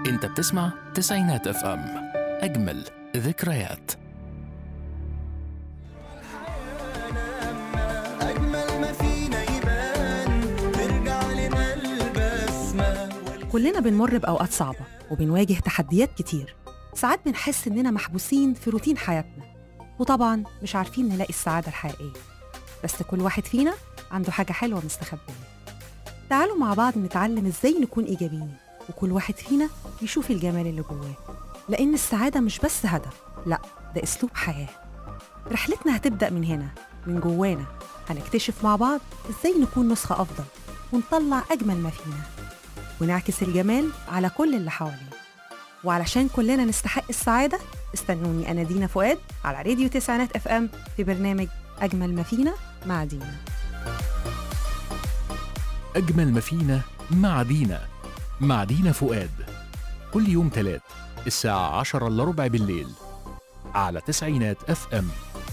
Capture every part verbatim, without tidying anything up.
انت بتسمع تسعينات اف ام، اجمل ذكريات. كلنا بنمر بأوقات صعبة وبنواجه تحديات كتير. ساعات بنحس إننا محبوسين في روتين حياتنا، وطبعاً مش عارفين نلاقي السعادة الحقيقية. بس كل واحد فينا عنده حاجة حلوة مستخبية. تعالوا مع بعض نتعلم إزاي نكون إيجابيين، وكل واحد فينا يشوف الجمال اللي جواه، لأن السعادة مش بس هدف، لأ ده أسلوب حياة. رحلتنا هتبدأ من هنا، من جوانا. هنكتشف مع بعض إزاي نكون نسخة أفضل ونطلع أجمل ما فينا، ونعكس الجمال على كل اللي حوالينا. وعلشان كلنا نستحق السعادة، استنوني أنا دينا فؤاد على راديو تسعينات اف ام في برنامج أجمل ما فينا مع دينا. أجمل ما فينا مع دينا مع دينا فؤاد، كل يوم تلات الساعة عشرة إلا ربع بالليل على تسعينات اف ام.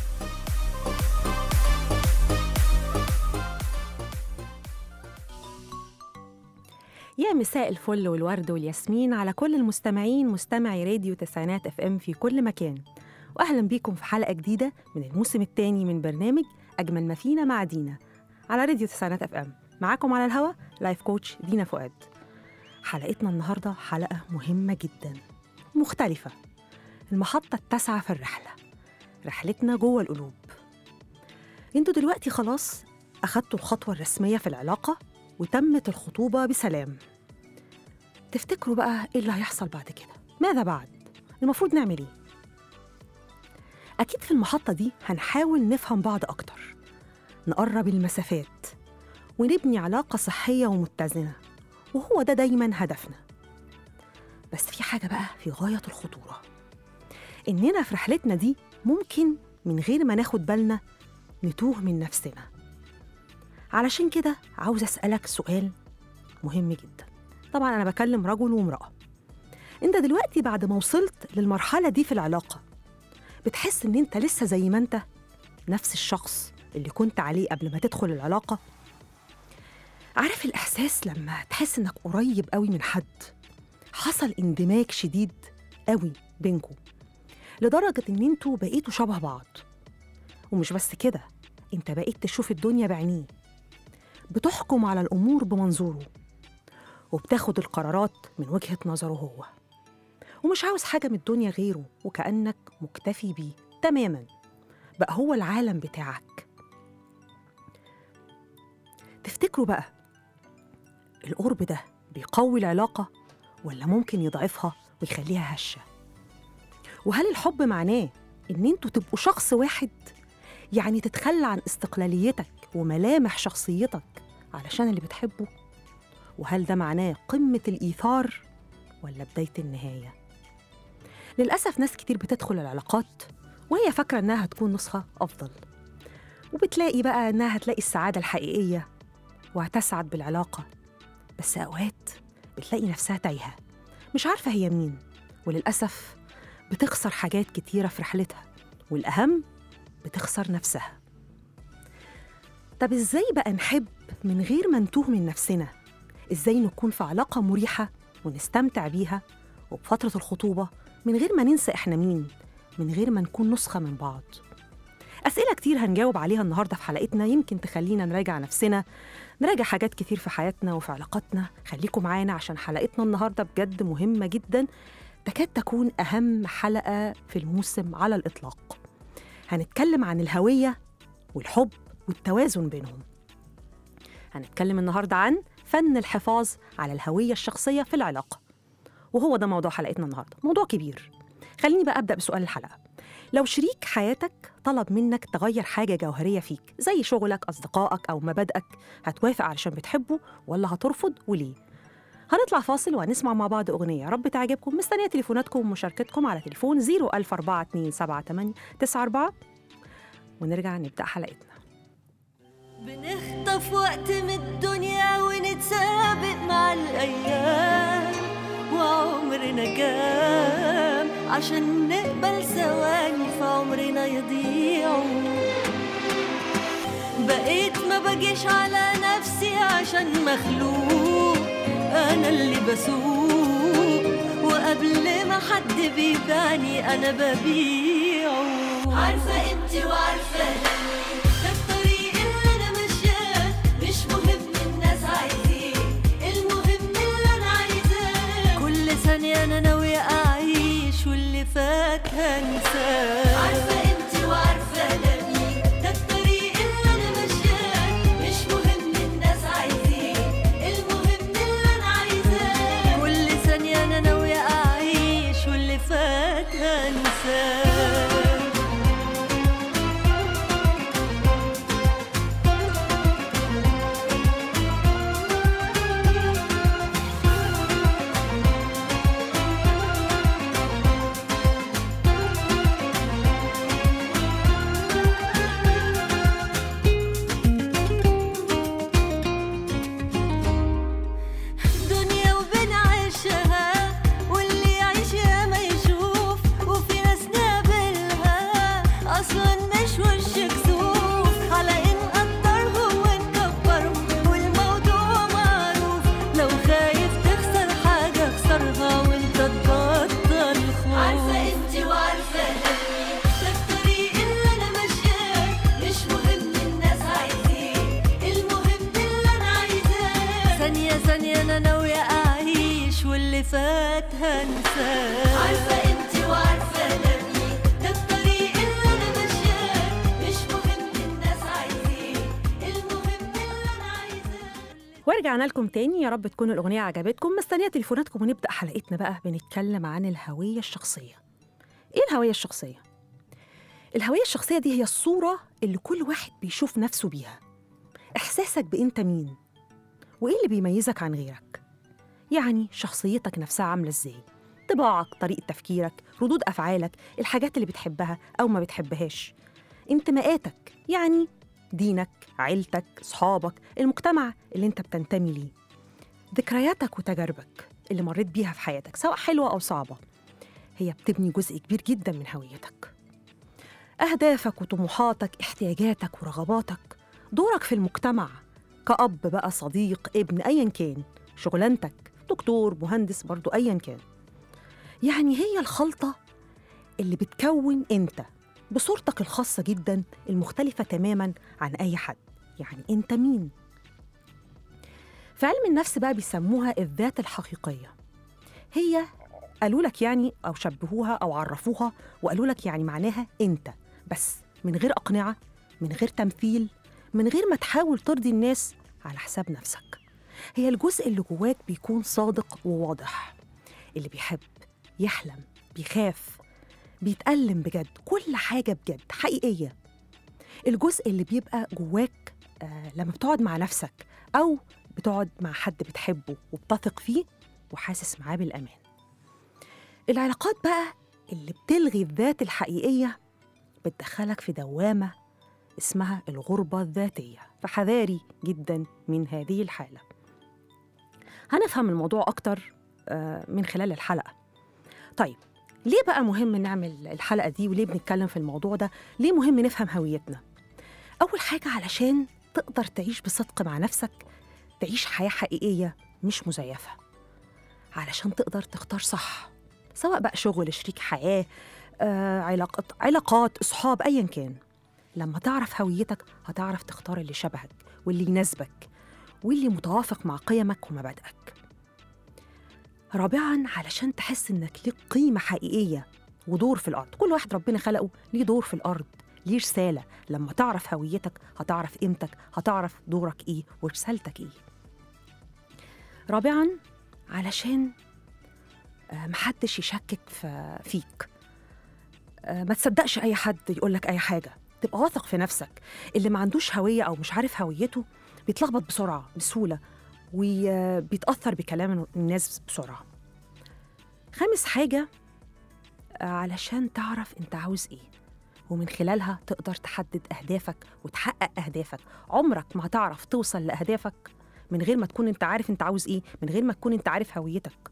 يا مساء الفل والورد والياسمين على كل المستمعين مستمعي راديو تسعينات اف ام في كل مكان، واهلا بيكم في حلقه جديده من الموسم الثاني من برنامج اجمل ما فينا مع دينا على راديو تسعينات اف ام. معاكم على الهوا لايف كوتش دينا فؤاد. حلقتنا النهارده حلقه مهمه جدا مختلفه، المحطه التاسعه في الرحله، رحلتنا جوه القلوب. انتوا دلوقتي خلاص اخدتوا الخطوه الرسميه في العلاقه وتمت الخطوبة بسلام. تفتكروا بقى إيه اللي هيحصل بعد كده؟ ماذا بعد؟ المفروض نعمل إيه؟ أكيد في المحطة دي هنحاول نفهم بعض أكتر، نقرب المسافات ونبني علاقة صحية ومتزنة، وهو ده دايماً هدفنا. بس في حاجة بقى في غاية الخطورة، إننا في رحلتنا دي ممكن من غير ما ناخد بالنا نتوه من نفسنا. علشان كده عاوز أسألك سؤال مهم جدا. طبعا أنا بكلم رجل وامرأة. أنت دلوقتي بعد ما وصلت للمرحلة دي في العلاقة، بتحس إن أنت لسه زي ما أنت نفس الشخص اللي كنت عليه قبل ما تدخل العلاقة؟ عارف الإحساس لما تحس إنك قريب قوي من حد، حصل اندماج شديد قوي بينكم لدرجة إن أنتوا بقيتوا شبه بعض. ومش بس كده، أنت بقيت تشوف الدنيا بعينيه، بتحكم على الأمور بمنظوره، وبتاخد القرارات من وجهة نظره هو، ومش عاوز حاجة من الدنيا غيره، وكأنك مكتفي بيه تماماً، بقى هو العالم بتاعك. تفتكروا بقى القرب ده بيقوي العلاقة ولا ممكن يضعفها ويخليها هشة؟ وهل الحب معناه إن انتوا تبقوا شخص واحد، يعني تتخلى عن استقلاليتك وملامح شخصيتك علشان اللي بتحبه؟ وهل ده معناه قمة الإيثار ولا بداية النهاية؟ للأسف ناس كتير بتدخل العلاقات وهي فاكرة إنها هتكون نسخة أفضل، وبتلاقي بقى إنها هتلاقي السعادة الحقيقية وهتسعد بالعلاقة. بس أوقات بتلاقي نفسها تايهة، مش عارفة هي مين، وللأسف بتخسر حاجات كتيرة في رحلتها، والأهم بتخسر نفسها. طب إزاي بقى نحب من غير ما نتوه من نفسنا؟ إزاي نكون في علاقة مريحة ونستمتع بيها وبفترة الخطوبة من غير ما ننسى إحنا مين، من غير ما نكون نسخة من بعض؟ أسئلة كتير هنجاوب عليها النهاردة في حلقتنا، يمكن تخلينا نراجع نفسنا، نراجع حاجات كتير في حياتنا وفي علاقاتنا. خليكم معانا عشان حلقتنا النهاردة بجد مهمة جدا، تكاد تكون أهم حلقة في الموسم على الإطلاق. هنتكلم عن الهوية والحب والتوازن بينهم. هنتكلم النهاردة عن فن الحفاظ على الهوية الشخصية في العلاقة، وهو ده موضوع حلقتنا النهاردة، موضوع كبير. خليني بقى أبدأ بسؤال الحلقة. لو شريك حياتك طلب منك تغير حاجة جوهرية فيك زي شغلك، أصدقائك أو مبادئك، هتوافق علشان بتحبه ولا هترفض وليه؟ هنطلع فاصل وهنسمع مع بعض أغنية رب تعجبكم. مستنية تليفوناتكم ومشاركتكم على تليفون صفر ألف أربعة اتنين سبعة تمانية تسعة أربعة، ونرجع نبدأ حلقتنا. بنخطف وقت من الدنيا ونتسابق مع الأيام، وعمرنا كام عشان نقبل ثواني في عمرنا يضيعوا. بقيت ما بجيش على نفسي عشان مخلوق، أنا اللي بسوق وقبل ما حد بيباني أنا ببيعه. عارفة قيمتي وعارفة لمي، ده الطريق اللي أنا ماشياه، مش مهم الناس عايزين، المهم اللي أنا عايزاه. كل ثانية أنا ناوية أعيش واللي فات هنساه. عارفة قيمتي وعارفة لمي، ده الطريق اللي أنا ماشياه، مش مهم الناس عايزين، المهم اللي أنا عايزاه. كل ثانية أنا ناوية أعيش واللي فات هنساه. دنيا وبنعيشها واللي يعيشها ما يشوف، وفي ناس نقابلها أصلا مش وش كسوف، على إن نقدرهم ونكبرهم والموضوع معروف. لو خايف تخسر حاجة اخسرها وانت تبطل خوف. عارفة قيمتي وعارفة لمي، ده الطريق اللي أنا ماشياه، مش مهم الناس عايزين، المهم اللي أنا عايزاه. ثانية ثانية أنا ناوية أعيش واللي فات هنساه. عارفة قيمتي وعارفة لمي، ده الطريق اللي أنا ماشياه، مش مهم الناس عايزين، المهم اللي أنا عايزاه. ورجعنا لكم تاني، يا رب تكون الأغنية عجبتكم. مستنية تليفوناتكم ونبدأ حلقتنا بقى. بنتكلم عن الهوية الشخصية. إيه الهوية الشخصية؟ الهوية الشخصية دي هي الصورة اللي كل واحد بيشوف نفسه بيها، إحساسك بإنت مين وإيه اللي بيميزك عن غيرك. يعني شخصيتك نفسها عاملة إزاي، طباعك، طريقة تفكيرك، ردود أفعالك، الحاجات اللي بتحبها أو ما بتحبهاش، انتماءاتك، يعني دينك، عيلتك، صحابك، المجتمع اللي انت بتنتمي ليه، ذكرياتك وتجاربك اللي مريت بيها في حياتك سواء حلوة أو صعبة، هي بتبني جزء كبير جدا من هويتك. أهدافك وطموحاتك، احتياجاتك ورغباتك، دورك في المجتمع كأب بقى، صديق، ابن، أيا كان، شغلانتك، دكتور، مهندس، برضو أيا كان. يعني هي الخلطة اللي بتكون أنت بصورتك الخاصة جدا المختلفة تماماً عن أي حد. يعني أنت مين؟ في علم النفس بقى بيسموها الذات الحقيقية. هي قالوا لك يعني أو شبهوها أو عرفوها وقالوا لك يعني معناها أنت بس، من غير أقنعة، من غير تمثيل، من غير ما تحاول ترضي الناس على حساب نفسك. هي الجزء اللي جواك بيكون صادق وواضح، اللي بيحب، يحلم، بيخاف، بيتألم بجد، كل حاجة بجد حقيقية. الجزء اللي بيبقى جواك آه لما بتقعد مع نفسك أو بتقعد مع حد بتحبه وبتثق فيه وحاسس معاه بالأمان. العلاقات بقى اللي بتلغي الذات الحقيقية بتدخلك في دوامة اسمها الغربة الذاتية، فحذاري جدا من هذه الحالة. هنفهم الموضوع أكتر آه من خلال الحلقة. طيب، ليه بقى مهم نعمل الحلقة دي وليه بنتكلم في الموضوع ده؟ ليه مهم نفهم هويتنا؟ أول حاجة علشان تقدر تعيش بصدق مع نفسك، تعيش حياة حقيقية مش مزيفة، علشان تقدر تختار صح، سواء بقى شغل، شريك حياة، آه، علاقات علاقات أصحاب، أيا كان. لما تعرف هويتك هتعرف تختار اللي شبهك واللي يناسبك واللي متوافق مع قيمك ومبادئك. رابعاً، علشان تحس إنك ليك قيمة حقيقية ودور في الأرض. كل واحد ربنا خلقه ليه دور في الأرض، ليه رسالة. لما تعرف هويتك هتعرف قيمتك، هتعرف دورك إيه ورسالتك إيه. رابعاً، علشان محدش يشكك فيك، ما تصدقش أي حد يقولك أي حاجة، تبقى واثق في نفسك. اللي ما عندوش هوية أو مش عارف هويته بيتلخبط بسرعة بسهولة وبيتأثر بكلام الناس بسرعة. خامس حاجة، علشان تعرف انت عاوز ايه ومن خلالها تقدر تحدد أهدافك وتحقق أهدافك. عمرك ما هتعرف توصل لأهدافك من غير ما تكون انت عارف انت عاوز ايه، من غير ما تكون انت عارف هويتك.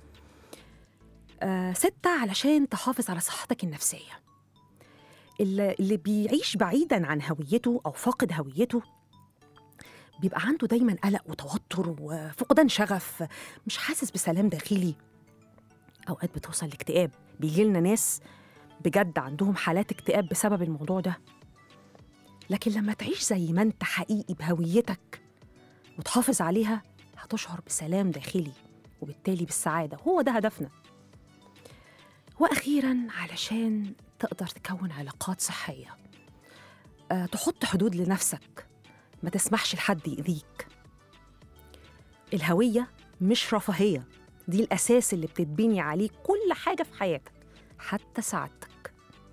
آه ستة، علشان تحافظ على صحتك النفسية. اللي بيعيش بعيداً عن هويته أو فاقد هويته بيبقى عنده دايماً قلق وتوتر وفقدان شغف، مش حاسس بسلام داخلي، أوقات بتوصل لاكتئاب، بيجيلنا ناس بجد عندهم حالات اكتئاب بسبب الموضوع ده. لكن لما تعيش زي ما أنت حقيقي بهويتك وتحافظ عليها، هتشعر بسلام داخلي وبالتالي بالسعادة. هو ده هدفنا. وأخيراً، علشان تقدر تكون علاقات صحية، أه تحط حدود لنفسك، ما تسمحش لحد يأذيك. الهوية مش رفاهية، دي الأساس اللي بتتبني عليه كل حاجة في حياتك، حتى سعادتك.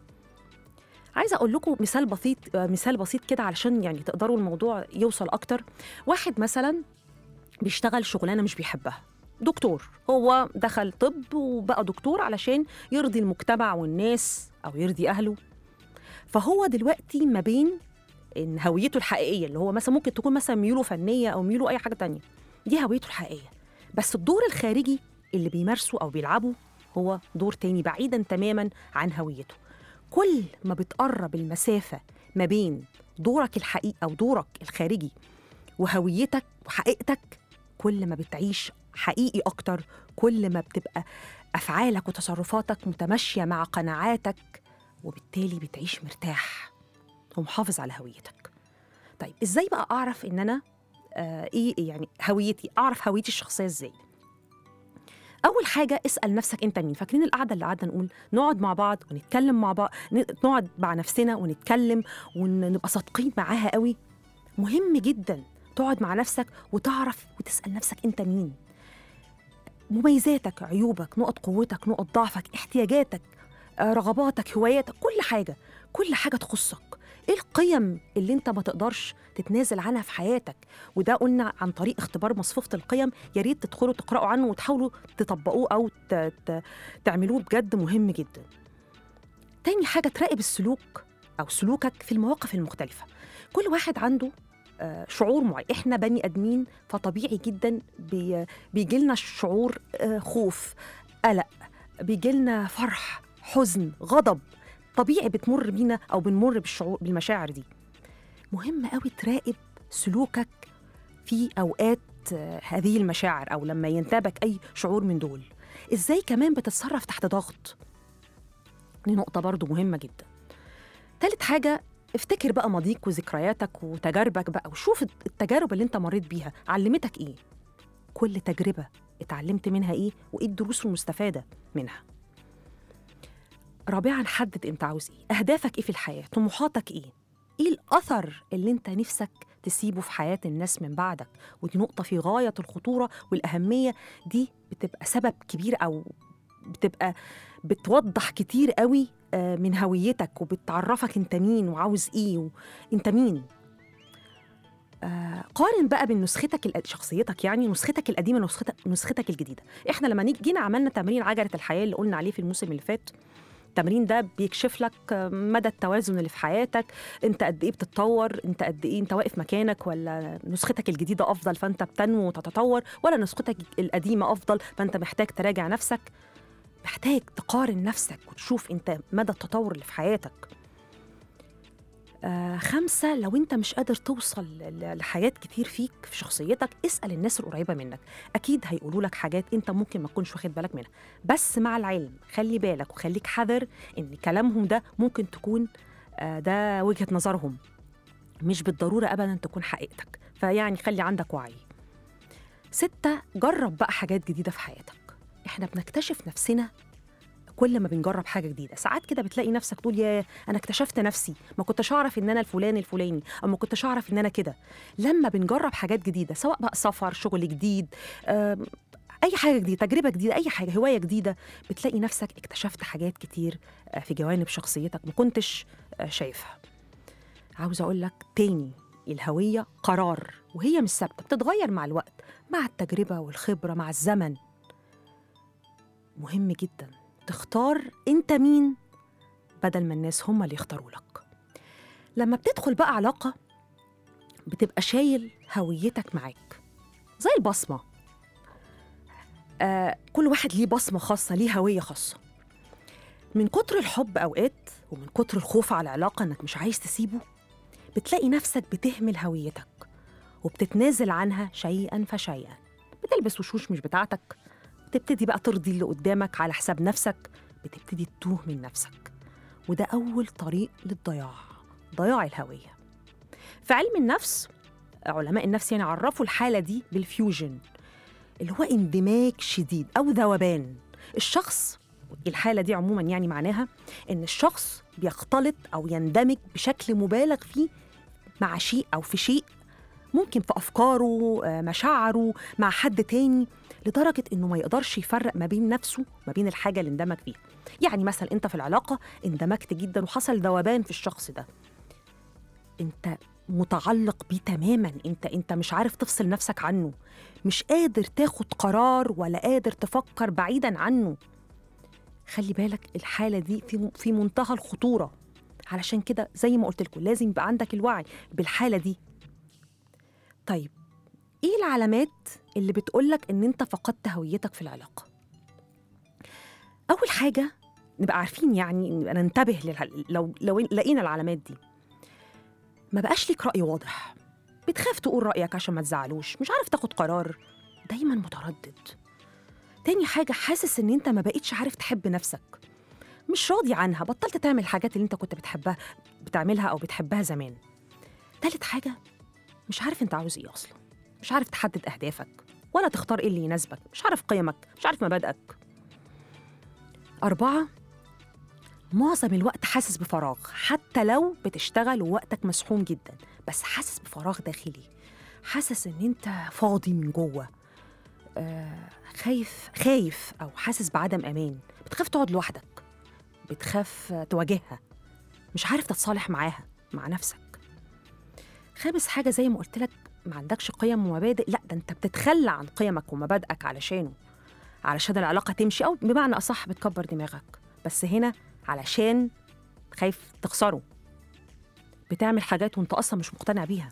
عايزة أقول لكم مثال بسيط مثال بسيط كده علشان يعني تقدروا الموضوع يوصل أكتر. واحد مثلاً بيشتغل شغلانة مش بيحبها، دكتور، هو دخل طب وبقى دكتور علشان يرضي المجتمع والناس أو يرضي أهله. فهو دلوقتي ما بين إن هويته الحقيقية اللي هو مثلا ممكن تكون مثلا ميوله فنية أو ميوله أي حاجة تانية، دي هويته الحقيقية، بس الدور الخارجي اللي بيمارسه أو بيلعبه هو دور تاني بعيداً تماماً عن هويته. كل ما بتقرب المسافة ما بين دورك الحقيقي أو دورك الخارجي وهويتك وحقيقتك، كل ما بتعيش حقيقي أكتر، كل ما بتبقى أفعالك وتصرفاتك متماشية مع قناعاتك، وبالتالي بتعيش مرتاح ومحافظ على هويتك. طيب إزاي بقى أعرف إن أنا آه إيه يعني هويتي، أعرف هويتي الشخصية إزاي؟ أول حاجة اسأل نفسك أنت مين. فاكرين القعدة اللي قعدنا نقول نقعد مع بعض ونتكلم مع بعض، نقعد مع نفسنا ونتكلم ونبقى صادقين معاها قوي؟ مهم جداً تقعد مع نفسك وتعرف وتسأل نفسك أنت مين، مميزاتك، عيوبك، نقط قوتك، نقط ضعفك، احتياجاتك، رغباتك، هواياتك، كل حاجة كل حاجة تخصك. إيه القيم اللي أنت ما تقدرش تتنازل عنها في حياتك؟ وده قلنا عن طريق اختبار مصفوفة القيم، يا ريت تدخلوا تقرأوا عنه وتحاولوا تطبقوه أو ت... ت... تعملوه، بجد مهم جدا. تاني حاجة تراقب السلوك أو سلوكك في المواقف المختلفة. كل واحد عنده شعور معين، إحنا بني أدمين، فطبيعي جدا بي... بيجيلنا شعور خوف، قلق، بيجيلنا فرح، حزن، غضب، طبيعي بتمر بينا أو بنمر بالشعور بالمشاعر دي. مهم قوي تراقب سلوكك في أوقات هذه المشاعر أو لما ينتابك أي شعور من دول. إزاي كمان بتتصرف تحت ضغط، دي نقطة برضو مهمة جدا. ثالث حاجة، افتكر بقى ماضيك وذكرياتك وتجاربك بقى، وشوف التجارب اللي انت مريت بيها علمتك ايه، كل تجربة اتعلمت منها ايه، وايه الدروس المستفادة منها. رابعاً، حدد انت عاوز ايه، اهدافك ايه في الحياة، طموحاتك ايه، ايه الاثر اللي انت نفسك تسيبه في حياة الناس من بعدك. ودي نقطة في غاية الخطورة والأهمية، دي بتبقى سبب كبير أو بتبقى بتوضح كتير قوي من هويتك، وبتعرفك انت مين وعاوز ايه وانت مين. آه قارن بقى بين نسختك شخصيتك، يعني نسختك القديمة ونسختك نسختك الجديدة. احنا لما جينا عملنا تمرين عجلة الحياة اللي قلنا عليه في الموسم اللي فات، التمرين ده بيكشف لك مدى التوازن اللي في حياتك، انت قد ايه بتتطور، انت قد ايه انت واقف مكانك، ولا نسختك الجديدة افضل فانت بتنمو وتتطور، ولا نسختك القديمة افضل فانت محتاج تراجع نفسك. محتاج تقارن نفسك وتشوف انت مدى التطور اللي في حياتك. آه خمسة، لو انت مش قادر توصل لحاجات كتير فيك في شخصيتك، اسأل الناس القريبة منك، اكيد هيقولوا لك حاجات انت ممكن ما تكونش واخد بالك منها، بس مع العلم خلي بالك وخليك حذر ان كلامهم ده ممكن تكون آه ده وجهة نظرهم، مش بالضرورة ابدا تكون حقيقتك، فيعني خلي عندك وعي. ستة، جرب بقى حاجات جديدة في حياتك. احنا بنكتشف نفسنا كل ما بنجرب حاجة جديدة. ساعات كده بتلاقي نفسك تقول يا أنا اكتشفت نفسي، ما كنتش أعرف إن أنا الفلان الفلاني، أو ما كنتش أعرف إن أنا كده. لما بنجرب حاجات جديدة، سواء بقى سفر، شغل جديد، أي حاجة جديدة، تجربة جديدة، أي حاجة، هواية جديدة، بتلاقي نفسك اكتشفت حاجات كتير في جوانب شخصيتك ما كنتش شايفها. عاوز أقول لك تاني، الهوية قرار، وهي مش ثابتة، بتتغير مع الوقت، مع التجربة والخبرة، مع الزمن. مهم جداً تختار أنت مين بدل ما الناس هم اللي يختاروا لك. لما بتدخل بقى علاقة بتبقى شايل هويتك معاك زي البصمة. آه كل واحد ليه بصمة خاصة، ليه هوية خاصة. من كتر الحب أوقات ومن كتر الخوف على العلاقة إنك مش عايز تسيبه، بتلاقي نفسك بتهمل هويتك وبتتنازل عنها شيئاً فشيئاً. بتلبس وشوش مش بتاعتك، تبتدي بقى ترضي اللي قدامك على حساب نفسك، بتبتدي تتوه من نفسك. وده أول طريق للضياع، ضياع الهوية. في علم النفس علماء النفس يعني عرفوا الحالة دي بالفيوجن، اللي هو اندماج شديد أو ذوبان. الشخص، الحالة دي عموماً يعني معناها إن الشخص بيختلط أو يندمج بشكل مبالغ فيه مع شيء أو في شيء، ممكن في أفكاره، مشاعره، مع حد تاني، لدرجة إنه ما يقدرش يفرق ما بين نفسه ما بين الحاجة اللي اندمج فيها. يعني مثلا أنت في العلاقة اندمجت جدا وحصل ذوبان في الشخص ده، أنت متعلق بيه تماماً، أنت أنت مش عارف تفصل نفسك عنه، مش قادر تاخد قرار ولا قادر تفكر بعيداً عنه. خلي بالك الحالة دي في في منتهى الخطورة. علشان كده زي ما قلت لكم لازم يبقى عندك الوعي بالحالة دي. طيب إيه العلامات اللي بتقولك إن أنت فقدت هويتك في العلاقة؟ أول حاجة نبقى عارفين، يعني ننتبه للح... لو لو لقينا العلامات دي، ما بقاش ليك رأي واضح، بتخاف تقول رأيك عشان ما تزعلوش، مش عارف تاخد قرار، دايما متردد. تاني حاجة حاسس إن أنت ما بقيتش عارف تحب نفسك، مش راضي عنها، بطلت تعمل الحاجات اللي أنت كنت بتحبها بتعملها أو بتحبها زمان. تالت حاجة مش عارف أنت عاوز إيه أصلا، مش عارف تحدد أهدافك ولا تختار إيه اللي يناسبك، مش عارف قيمك، مش عارف مبادئك. أربعة، معظم الوقت حاسس بفراغ، حتى لو بتشتغل ووقتك مسحوم جدا، بس حاسس بفراغ داخلي، حاسس إن أنت فاضي من جوه، آه خايف خايف أو حاسس بعدم أمان، بتخاف تقعد لوحدك، بتخاف تواجهها، مش عارف تتصالح معاها مع نفسك. خامس حاجة زي ما قلت لك ما عندكش قيم ومبادئ، لا ده أنت بتتخلى عن قيمك ومبادئك علشانه، علشان العلاقة تمشي، أو بمعنى أصح بتكبر دماغك، بس هنا علشان خايف تخسره، بتعمل حاجات وانت أصلا مش مقتنع بيها.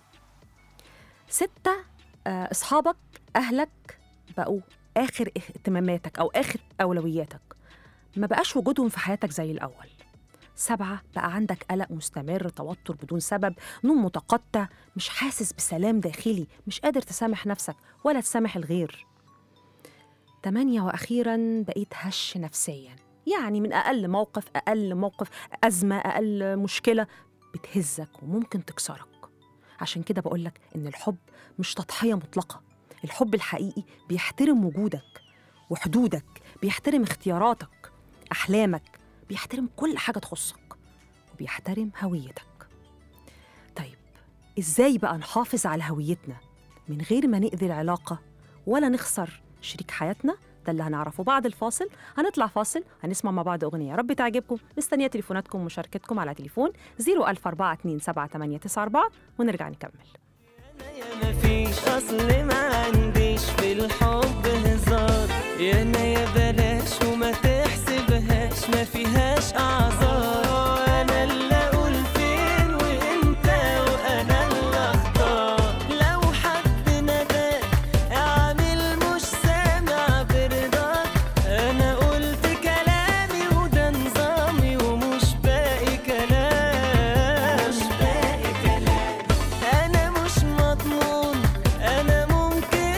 ستة، آه، أصحابك أهلك بقوا آخر اهتماماتك أو آخر أولوياتك، ما بقاش وجودهم في حياتك زي الأول. سبعة، بقى عندك قلق مستمر، توتر بدون سبب، نوم متقطع، مش حاسس بسلام داخلي، مش قادر تسامح نفسك ولا تسامح الغير. تمانية، وأخيراً بقيت هش نفسياً، يعني من أقل موقف أقل موقف أزمة أقل مشكلة بتهزك وممكن تكسرك. عشان كده بقولك إن الحب مش تضحية مطلقة، الحب الحقيقي بيحترم وجودك وحدودك، بيحترم اختياراتك، أحلامك، بيحترم كل حاجة تخصك وبيحترم هويتك. طيب إزاي بقى نحافظ على هويتنا من غير ما نأذي العلاقة ولا نخسر شريك حياتنا؟ ده اللي هنعرفه بعد الفاصل. هنطلع فاصل، هنسمع مع بعض أغنية، رب تعجبكم. مستنية تليفوناتكم ومشاركتكم على تليفون صفر ألف أربعة اتنين سبعة تمانية تسعة أربعة ونرجع نكمل. أنا مفيش أصل ما عنديش في الحب هزار، يا أنا يا بلاش وما تحسبهاش ما فيهاش أعذار، أنا اللي أقول فين وإنت وأنا اللي أختار، لو حد نداك أعمل مش سامع برضاك، أنا قلت كلامي وده نظامي ومش باقي كلام، مش باقي كلام، أنا مش مضمون، أنا ممكن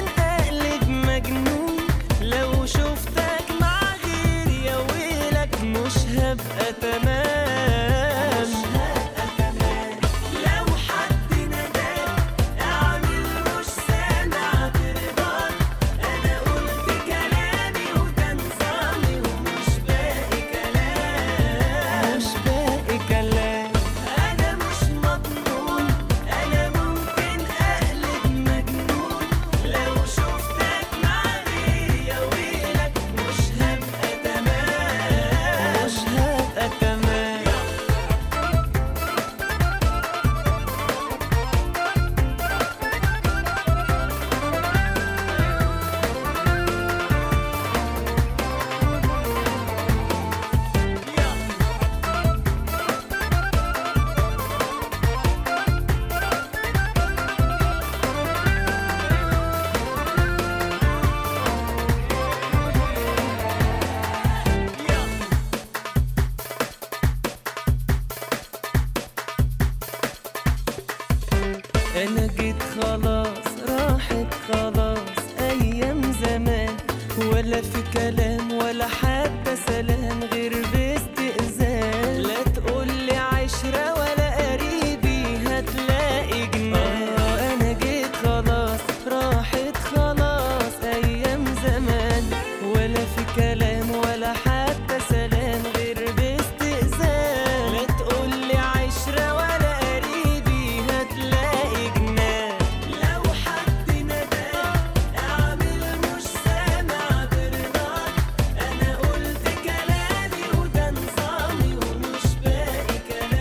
ولا في كلام ولا حتى سلام غير باستئذان. لا تقولي عشرة ولا قريبي هتلاقي جنان. آه أنا جيت خلاص راحت خلاص أيام زمان، ولا في كلام ولا حتى سلام غير باستئذان. لا تقولي عشرة ولا قريبي هتلاقي جنان. لو حد نداك اعمل مش سامع برضاك، أنا قلت كلامي وده نظامي ومش باقي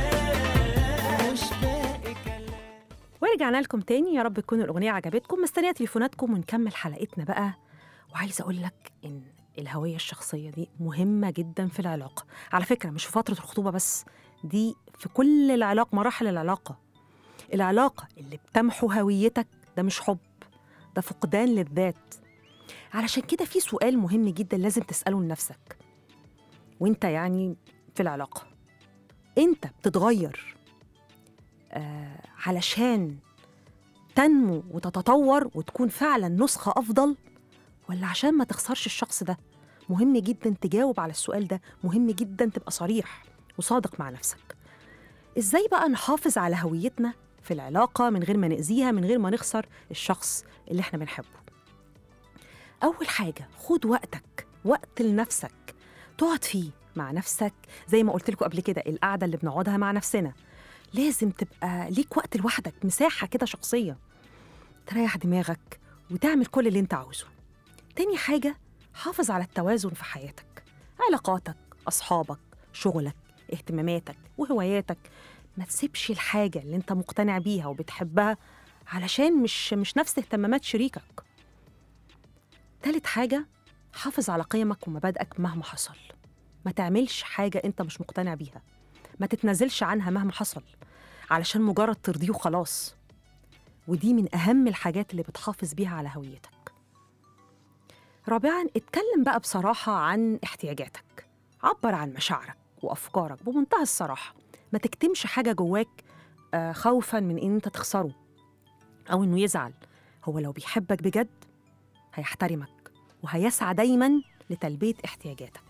كلام، مش باقي كلام. ورجعنا لكم تاني، يا رب تكون الأغنية عجبتكم. مستنية تليفوناتكم ونكمل حلقتنا بقى. وعايزة أقول لك إن الهوية الشخصية دي مهمة جدا في العلاقة، على فكرة مش في فترة الخطوبة بس، دي في كل العلاقة، مراحل العلاقة. العلاقة اللي بتمحو هويتك ده مش حب، ده فقدان للذات. علشان كده في سؤال مهم جدا لازم تسأله لنفسك وانت يعني في العلاقة: انت بتتغير آه علشان تنمو وتتطور وتكون فعلا نسخة أفضل، ولا عشان ما تخسرش الشخص ده؟ مهم جدا تجاوب على السؤال ده، مهم جدا تبقى صريح وصادق مع نفسك. إزاي بقى نحافظ على هويتنا في العلاقة من غير ما نأذيها، من غير ما نخسر الشخص اللي احنا بنحبه؟ أول حاجة، خد وقتك، وقت لنفسك تقعد فيه مع نفسك. زي ما قلت لكم قبل كده، القعدة اللي بنقعدها مع نفسنا لازم تبقى ليك وقت لوحدك، مساحة كده شخصية تريح دماغك وتعمل كل اللي انت عاوزه. تاني حاجة، حافظ على التوازن في حياتك، علاقاتك، أصحابك، شغلك، اهتماماتك وهواياتك. ما تسيبش الحاجة اللي انت مقتنع بيها وبتحبها علشان مش مش نفس اهتمامات شريكك. تالت حاجة، حافظ على قيمك ومبادئك مهما حصل. ما تعملش حاجة انت مش مقتنع بيها، ما تتنازلش عنها مهما حصل علشان مجرد ترضيه وخلاص. ودي من أهم الحاجات اللي بتحافظ بيها على هويتك. رابعاً، اتكلم بقى بصراحة عن احتياجاتك، عبر عن مشاعرك وأفكارك بمنتهى الصراحة. ما تكتمش حاجة جواك آه خوفاً من إن أنت تخسره أو إنه يزعل. هو لو بيحبك بجد هيحترمك وهيسعى دايماً لتلبية احتياجاتك.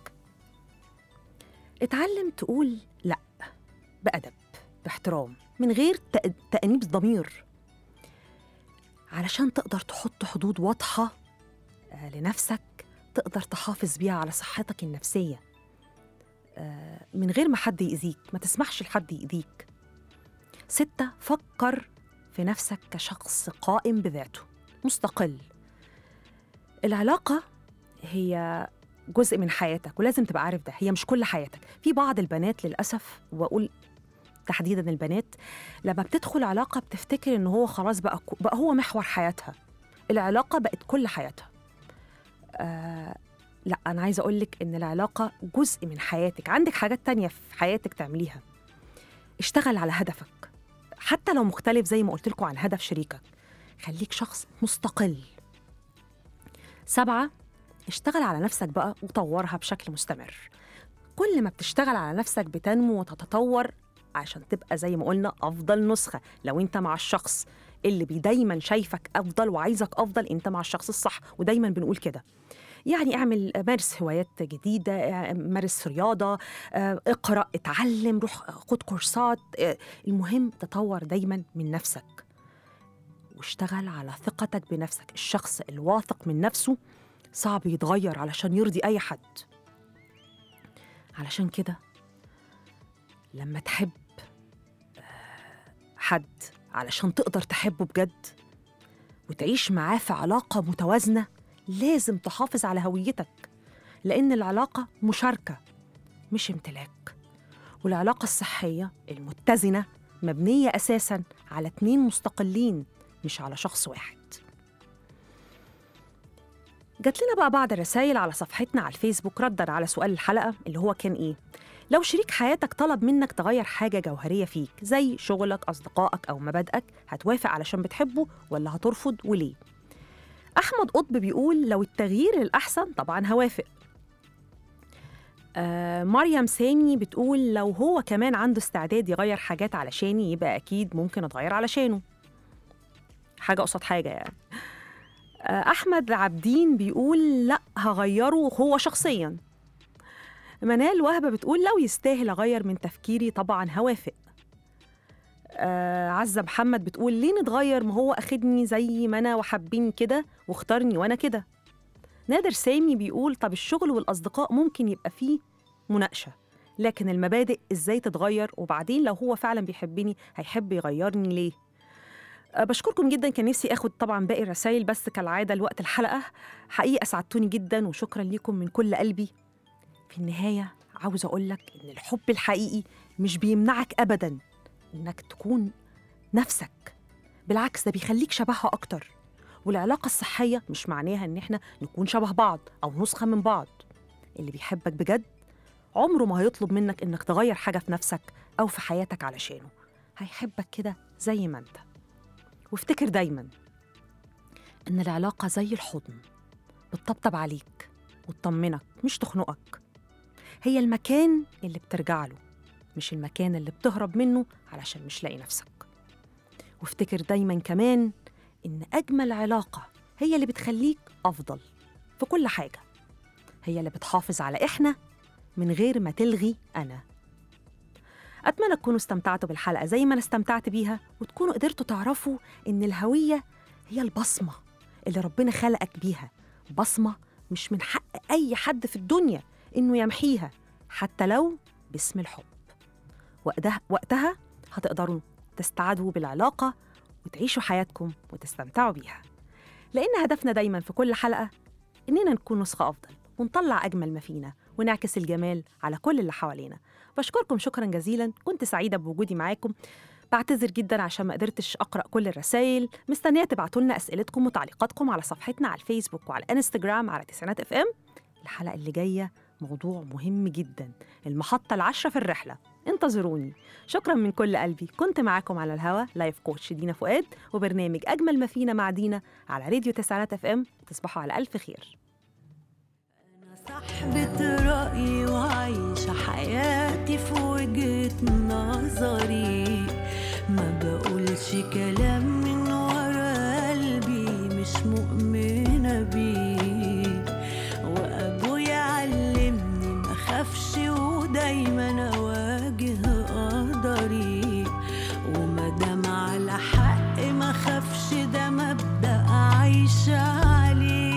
اتعلم تقول لأ بأدب، باحترام، من غير تأ- تأنيب ضمير، علشان تقدر تحط حدود واضحة آه لنفسك، تقدر تحافظ بيها على صحتك النفسية آه من غير ما حد يأذيك. ما تسمحش لحد يأذيك. ستة، فكر في نفسك كشخص قائم بذاته، مستقل. العلاقة هي جزء من حياتك ولازم تبقى عارف ده، هي مش كل حياتك. في بعض البنات للأسف، وأقول تحديداً البنات، لما بتدخل علاقة بتفتكر إنه هو خلاص بقى, بقى هو محور حياتها، العلاقة بقت كل حياتها. آه لا، أنا عايزة أقولك إن العلاقة جزء من حياتك، عندك حاجات تانية في حياتك تعمليها. اشتغل على هدفك حتى لو مختلف زي ما قلت لكم عن هدف شريكك، خليك شخص مستقل. سبعة، اشتغل على نفسك بقى وطورها بشكل مستمر. كل ما بتشتغل على نفسك بتنمو وتتطور عشان تبقى زي ما قلنا أفضل نسخة. لو أنت مع الشخص اللي بي دايما شايفك أفضل وعايزك أفضل، أنت مع الشخص الصح، ودايما بنقول كده. يعني اعمل، مارس هوايات جديدة، مارس رياضة، اقرأ، اتعلم، روح خد كورسات. المهم تطور دايما من نفسك واشتغل على ثقتك بنفسك. الشخص الواثق من نفسه صعب يتغير علشان يرضي أي حد. علشان كده لما تحب حد علشان تقدر تحبه بجد وتعيش معاه في علاقة متوازنة، لازم تحافظ على هويتك، لأن العلاقة مشاركة مش امتلاك. والعلاقة الصحية المتزنة مبنية أساساً على اتنين مستقلين مش على شخص واحد. جات لنا بقى بعض الرسائل على صفحتنا على الفيسبوك رداً على سؤال الحلقة اللي هو كان إيه؟ لو شريك حياتك طلب منك تغير حاجة جوهرية فيك زي شغلك، أصدقائك أو مبادئك، هتوافق علشان بتحبه ولا هترفض وليه؟ أحمد قطب بيقول لو التغيير الأحسن طبعاً هوافق. آه مريم سامي بتقول لو هو كمان عنده استعداد يغير حاجات علشاني يبقى أكيد ممكن أتغير علشانه، حاجة قصاد حاجة يعني. أحمد عابدين بيقول لا هغيره هو شخصياً. منال وهبة بتقول لو يستاهل أغير من تفكيري طبعاً هوافق. آه عزة محمد بتقول ليه نتغير ما هو أخدني زي ما أنا وحبيني كده واختارني وأنا كده. نادر سامي بيقول طب الشغل والأصدقاء ممكن يبقى فيه مناقشة، لكن المبادئ إزاي تتغير؟ وبعدين لو هو فعلاً بيحبني هيحب يغيرني ليه؟ أه بشكركم جدا. كان نفسي اخد طبعا باقي الرسائل بس كالعاده الوقت الحلقه. حقيقه اسعدتوني جدا وشكرا ليكم من كل قلبي. في النهايه عاوزه اقول لك ان الحب الحقيقي مش بيمنعك ابدا انك تكون نفسك، بالعكس ده بيخليك شبهها اكتر. والعلاقه الصحيه مش معناها ان احنا نكون شبه بعض او نسخه من بعض. اللي بيحبك بجد عمره ما هيطلب منك انك تغير حاجه في نفسك او في حياتك علشانه، هيحبك كده زي ما انت. وافتكر دايماً إن العلاقة زي الحضن، بتطبطب عليك وتطمنك مش تخنقك. هي المكان اللي بترجع له مش المكان اللي بتهرب منه علشان مش لاقي نفسك. وافتكر دايماً كمان إن أجمل علاقة هي اللي بتخليك أفضل في كل حاجة، هي اللي بتحافظ على إحنا من غير ما تلغي أنا. أتمنى تكونوا استمتعتوا بالحلقة زي ما أنا استمتعت بيها، وتكونوا قدرتوا تعرفوا إن الهوية هي البصمة اللي ربنا خلقك بيها، بصمة مش من حق أي حد في الدنيا إنه يمحيها حتى لو باسم الحب. وقتها, وقتها هتقدروا تستعدوا بالعلاقة وتعيشوا حياتكم وتستمتعوا بيها، لأن هدفنا دايماً في كل حلقة إننا نكون نسخة أفضل ونطلع أجمل ما فينا ونعكس الجمال على كل اللي حوالينا. بشكركم شكراً جزيلاً، كنت سعيدة بوجودي معاكم. بعتذر جداً عشان ما قدرتش أقرأ كل الرسائل. مستنية تبعتوا لنا أسئلتكم وتعليقاتكم على صفحتنا على الفيسبوك وعلى الانستجرام على تسعينات اف ام. الحلقة اللي جاية موضوع مهم جداً، المحطة العشرة في الرحلة، انتظروني. شكراً من كل قلبي. كنت معاكم على الهوا لايف كوتش دينا فؤاد، وبرنامج أجمل ما فينا مع دينا على راديو تسعينات اف ام. تصبحوا على ألف خير. صاحبة رأيي وعايشة حياتي في وجهة نظري، ما بقولش كلام من ورا قلبي مش مؤمنة بيه. وأبويا علمني ما خافش ودايما أواجه قدري، ومادام على حق ما خافش، ده مبدأ عايشة عليه.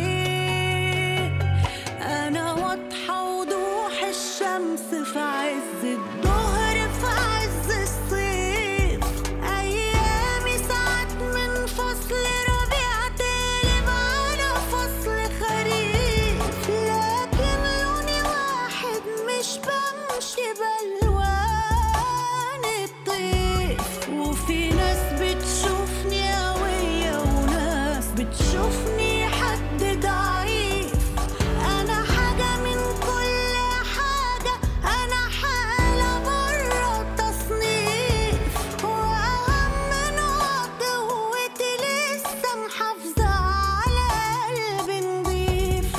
أنا واضحة وضوح الشمس في عز الظهر في عز الصيف، أيامي ساعات من فصل ربيع تقلب على فصل خريف، لكن لوني واحد مش بمشي بألوان الطيف. وفي ناس بتشوفني قوية وناس بتشوفني حد ضعيف. أنا حاجة من كل حاجة، أنا حالة برا التصنيف، وأهم نقطة قوتي لسه محافظة على قلبي نضيف.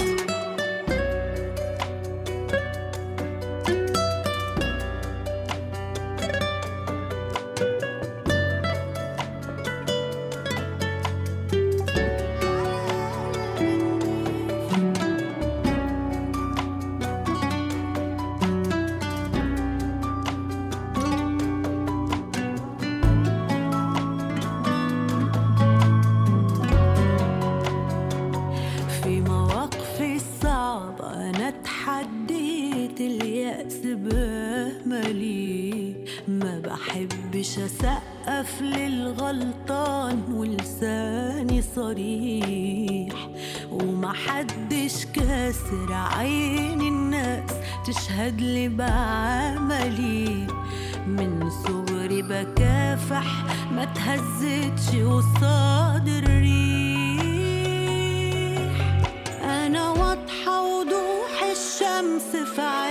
في مواقفي الصعبة أنا اتحديت اليأس بأملي، ما بحبش أسقف للغلطان ولساني صريح، ومحدش كاسر عين الناس تشهد لي بعملي. من صغري بكافح ما تهزتش قصاد الريح. أنا واضحة وضوح الشمس في